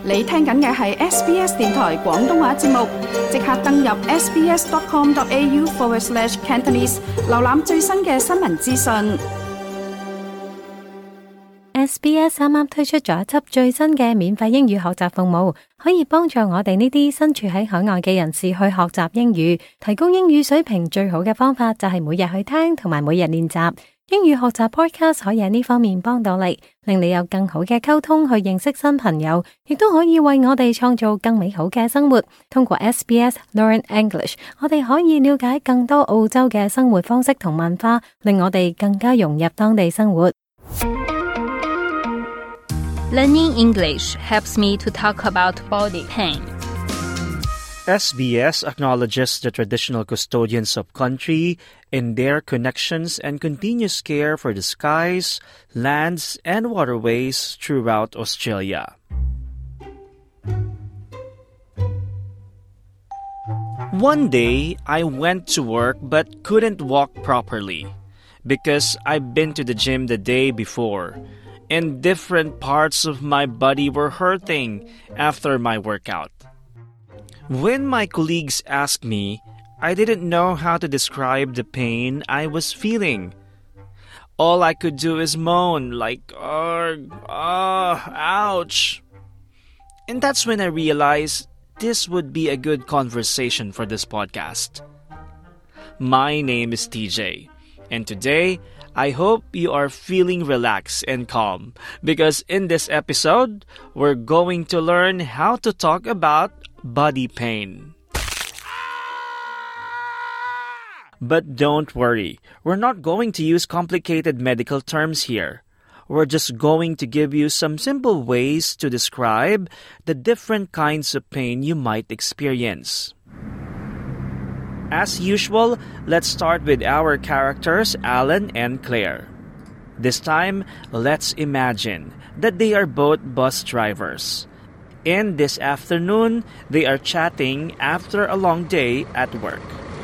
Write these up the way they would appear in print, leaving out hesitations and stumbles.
你聽緊嘅係 SBS 電台廣東話節目，即刻登入 sbs.com.au/Cantonese 瀏覽最新嘅新聞資訊。 SBS 啱啱推出咗一輯最新嘅免費英語學習服務，可以幫助我哋呢啲身處喺海外嘅人士去學習英語。提高英語水平最好嘅方法就係每日去聽同埋每日練習。英語學習 podcast 可以喺呢方面幫到你，令你有更好嘅溝通去認識新朋友，亦都可以為我哋創造更美好嘅生活。通過 SBS Learn English， 我哋可以了解更多澳洲嘅生活方式同文化，令我哋更加融入當地生活。 Learning English helps me to talk about body pain.SBS acknowledges the traditional custodians of country in their connections and continuous care for the skies, lands, and waterways throughout Australia. One day, I went to work but couldn't walk properly because I'd been to the gym the day before, and different parts of my body were hurting after my workout.When my colleagues asked me, I didn't know how to describe the pain I was feeling. All I could do is moan like, ouch. And that's when I realized this would be a good conversation for this podcast. My name is TJ, and today, I hope you are feeling relaxed and calm because in this episode, we're going to learn how to talk about body pain. But don't worry, we're not going to use complicated medical terms here. We're just going to give you some simple ways to describe the different kinds of pain you might experience. As usual, let's start with our characters, Alan and Claire. This time, let's imagine that they are both bus drivers.And this afternoon, they are chatting after a long day at work.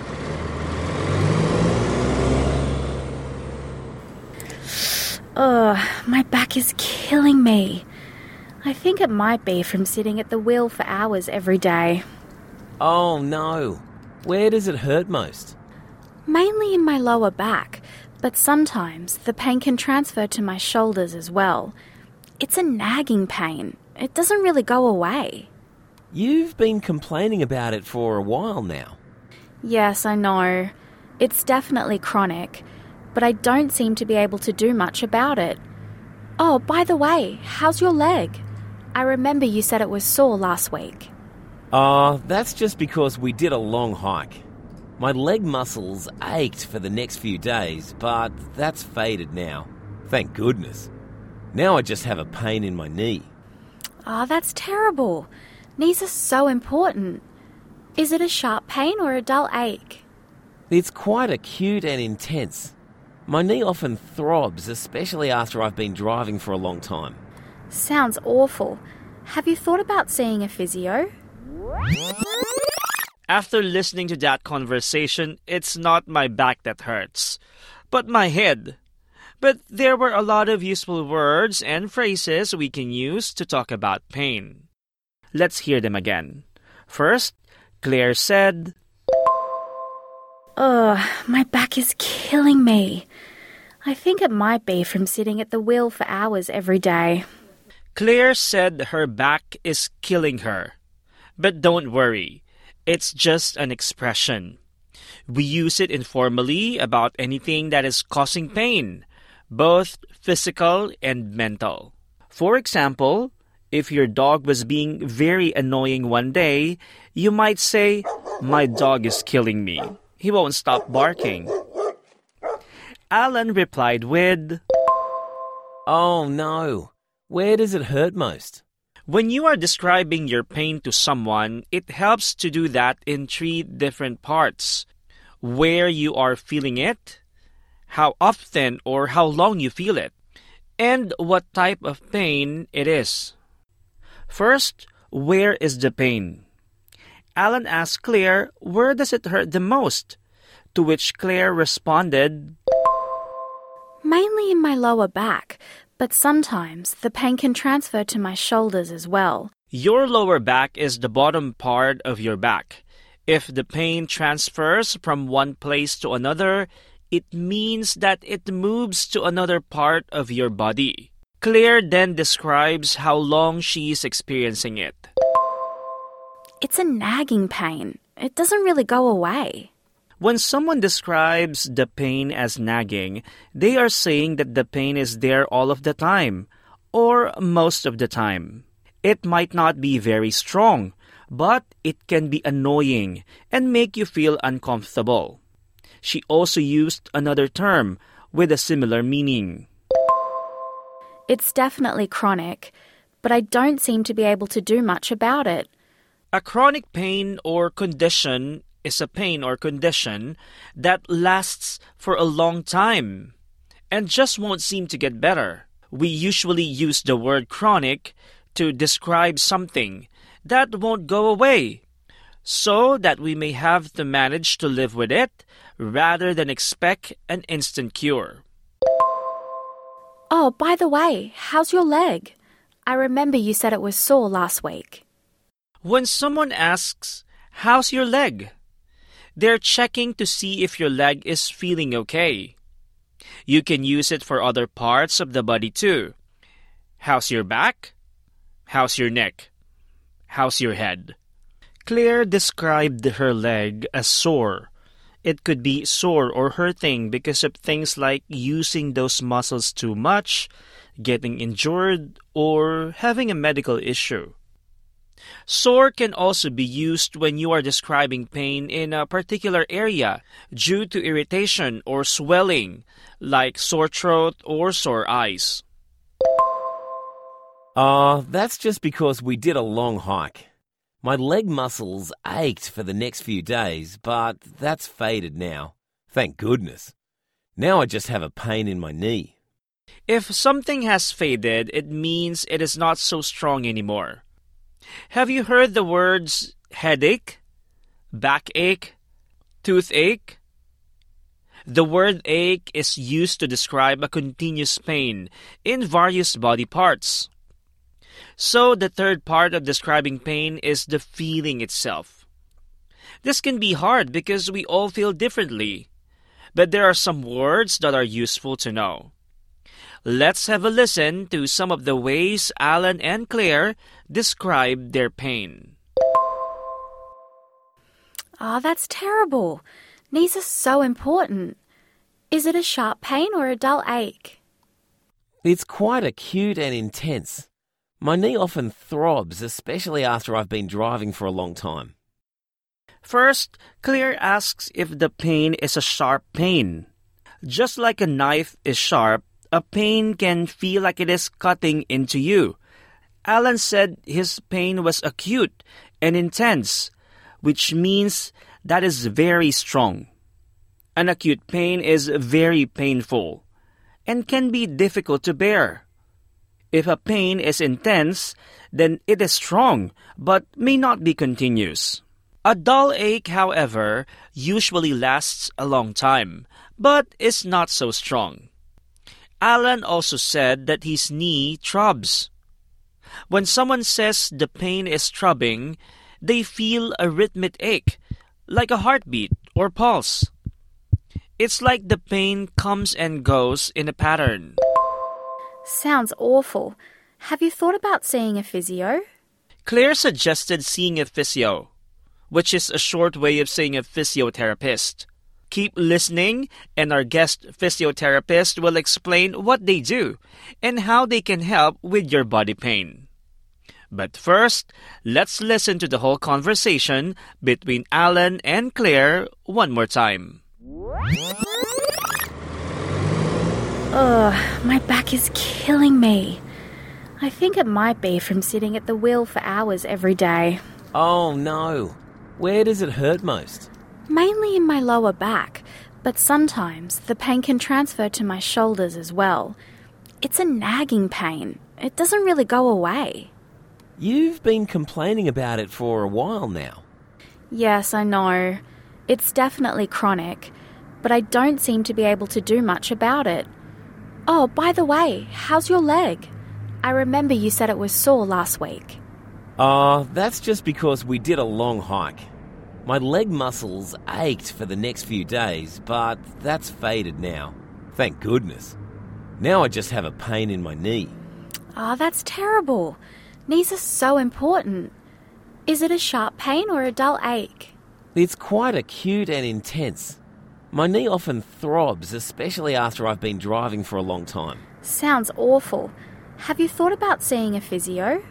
My back is killing me. I think it might be from sitting at the wheel for hours every day. Oh no. Where does it hurt most? Mainly in my lower back, but sometimes the pain can transfer to my shoulders as well. It's a nagging pain.It doesn't really go away. You've been complaining about it for a while now. Yes, I know. It's definitely chronic, but I don't seem to be able to do much about it. Oh, by the way, how's your leg? I remember you said it was sore last week. That's just because we did a long hike. My leg muscles ached for the next few days, but that's faded now. Thank goodness. Now I just have a pain in my knee.Oh, that's terrible. Knees are so important. Is it a sharp pain or a dull ache? It's quite acute and intense. My knee often throbs, especially after I've been driving for a long time. Sounds awful. Have you thought about seeing a physio? After listening to that conversation, it's not my back that hurts, but my head.But there were a lot of useful words and phrases we can use to talk about pain. Let's hear them again. First, Claire said, My back is killing me. I think it might be from sitting at the wheel for hours every day. Claire said her back is killing her. But don't worry, it's just an expression. We use it informally about anything that is causing pain.Both physical and mental. For example, if your dog was being very annoying one day, you might say, My dog is killing me. He won't stop barking. Alan replied with, Oh no. Where does it hurt most? When you are describing your pain to someone, it helps to do that in 3 different parts. Where you are feeling it,how often or how long you feel it, and what type of pain it is. First, where is the pain? Alan asked Claire, where does it hurt the most? To which Claire responded, Mainly in my lower back, but sometimes the pain can transfer to my shoulders as well. Your lower back is the bottom part of your back. If the pain transfers from one place to another, it means that it moves to another part of your body. Claire then describes how long she is experiencing it. It's a nagging pain. It doesn't really go away. When someone describes the pain as nagging, they are saying that the pain is there all of the time, or most of the time. It might not be very strong, but it can be annoying and make you feel uncomfortable. She also used another term with a similar meaning. It's definitely chronic, but I don't seem to be able to do much about it. A chronic pain or condition is a pain or condition that lasts for a long time and just won't seem to get better. We usually use the word chronic to describe something that won't go away, so that we may have to manage to live with it rather than expect an instant cure. Oh, by the way, how's your leg? I remember you said it was sore last week. When someone asks, "How's your leg?" they're checking to see if your leg is feeling okay. You can use it for other parts of the body too. How's your back? How's your neck? How's your head? Claire described her leg as sore. It could be sore or hurting because of things like using those muscles too much, getting injured, or having a medical issue. Sore can also be used when you are describing pain in a particular area due to irritation or swelling, like sore throat or sore eyes. That's just because we did a long hike. My leg muscles ached for the next few days, but that's faded now. Thank goodness. Now I just have a pain in my knee. If something has faded, it means it is not so strong anymore. Have you heard the words headache, backache, toothache? The word ache is used to describe a continuous pain in various body parts. So the third part of describing pain is the feeling itself. This can be hard because we all feel differently, but there are some words that are useful to know. Let's have a listen to some of the ways Alan and Claire describe their pain. Oh, that's terrible. Knees are so important. Is it a sharp pain or a dull ache? It's quite acute and intense. My knee often throbs, especially after I've been driving for a long time. First, Claire asks if the pain is a sharp pain. Just like a knife is sharp, a pain can feel like it is cutting into you. Alan said his pain was acute and intense, which means that is very strong. An acute pain is very painful and can be difficult to bear. If a pain is intense, then it is strong, but may not be continuous. A dull ache, however, usually lasts a long time, but is not so strong. Alan also said that his knee throbs. When someone says the pain is throbbing, they feel a rhythmic ache, like a heartbeat or pulse. It's like the pain comes and goes in a pattern. Sounds awful. Have you thought about seeing a physio? Claire suggested seeing a physio, which is a short way of saying a physiotherapist. Keep listening, and our guest physiotherapist will explain what they do and how they can help with your body pain. But first, let's listen to the whole conversation between Alan and Claire one more time. Ugh, my back is killing me. I think it might be from sitting at the wheel for hours every day. Oh no. Where does it hurt most? Mainly in my lower back, but sometimes the pain can transfer to my shoulders as well. It's a nagging pain. It doesn't really go away. You've been complaining about it for a while now. Yes, I know. It's definitely chronic, but I don't seem to be able to do much about it. Oh, by the way, how's your leg? I remember you said it was sore last week. Oh, that's just because we did a long hike. My leg muscles ached for the next few days, but that's faded now. Thank goodness. Now I just have a pain in my knee. Oh, that's terrible. Knees are so important. Is it a sharp pain or a dull ache? It's quite acute and intense. My knee often throbs, especially after I've been driving for a long time. Sounds awful. Have you thought about seeing a physio?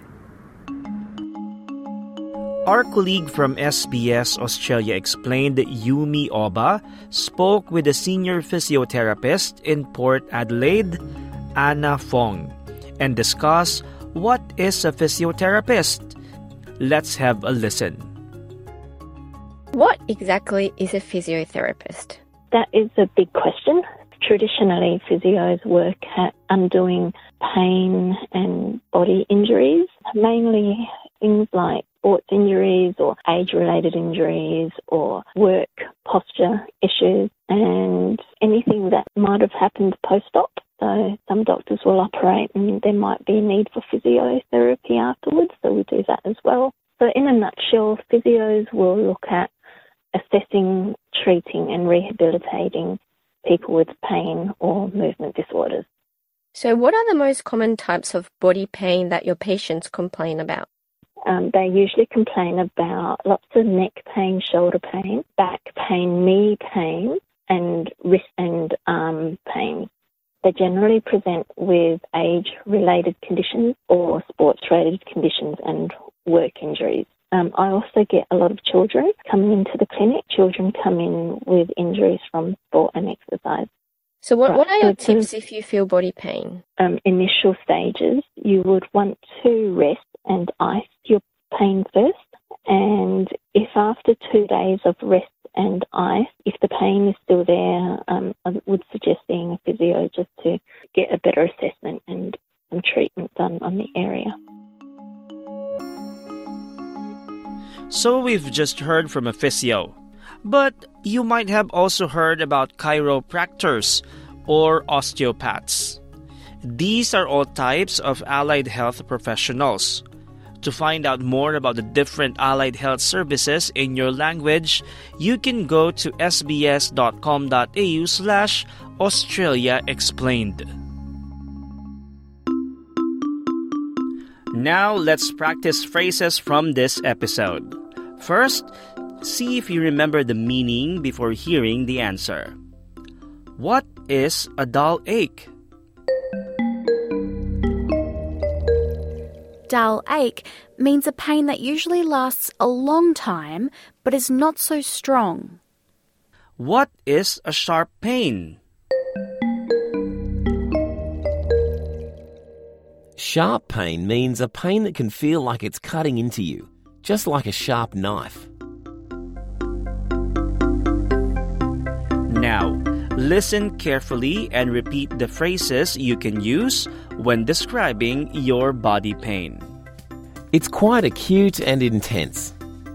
Our colleague from SBS Australia explained that Yumi Oba spoke with a senior physiotherapist in Port Adelaide, Anna Fong, and discussed what is a physiotherapist. Let's have a listen. What exactly is a physiotherapist? That is a big question. Traditionally, physios work at undoing pain and body injuries, mainly things like sports injuries or age-related injuries or work posture issues and anything that might have happened post-op. So some doctors will operate and there might be a need for physiotherapy afterwards, so we do that as well. So in a nutshell, physios will look at assessing, treating and rehabilitating people with pain or movement disorders. So what are the most common types of body pain that your patients complain about? They usually complain about lots of neck pain, shoulder pain, back pain, knee pain, and wrist and arm pain. They generally present with age-related conditions or sports-related conditions and work injuries. I also get a lot of children coming into the clinic. Children come in with injuries from sport and exercise. So what are your tips if you feel body pain? Initial stages, you would want to rest and ice your pain first. And if after 2 days of rest and ice, if the pain is still there, I would suggest seeing a physio just to get a better assessment and some treatment done on the area. So we've just heard from a physio, but you might have also heard about chiropractors or osteopaths. These are all types of allied health professionals. To find out more about the different allied health services in your language, you can go to sbs.com.au/Australia Explained. Now let's practice phrases from this episode. First, see if you remember the meaning before hearing the answer. What is a dull ache? Dull ache means a pain that usually lasts a long time but is not so strong. What is a sharp pain? Sharp pain means a pain that can feel like it's cutting into you, just like a sharp knife. Now, listen carefully and repeat the phrases you can use when describing your body pain. It's quite acute and intense.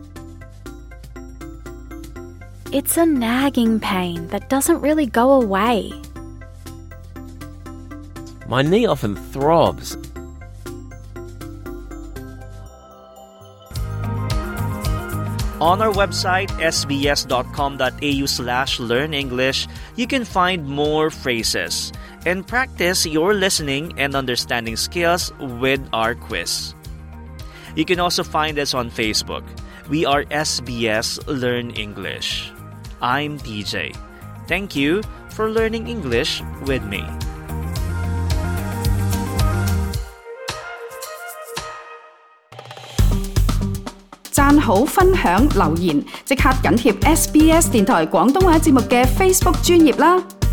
It's a nagging pain that doesn't really go away. My knee often throbs. On our website, sbs.com.au/learnenglish, you can find more phrases and practice your listening and understanding skills with our quiz. You can also find us on Facebook. We are SBS Learn English. I'm TJ. Thank you for learning English with me. 讚好、分享、留言，即刻緊貼SBS 電台廣東話節目嘅 Facebook 專頁啦！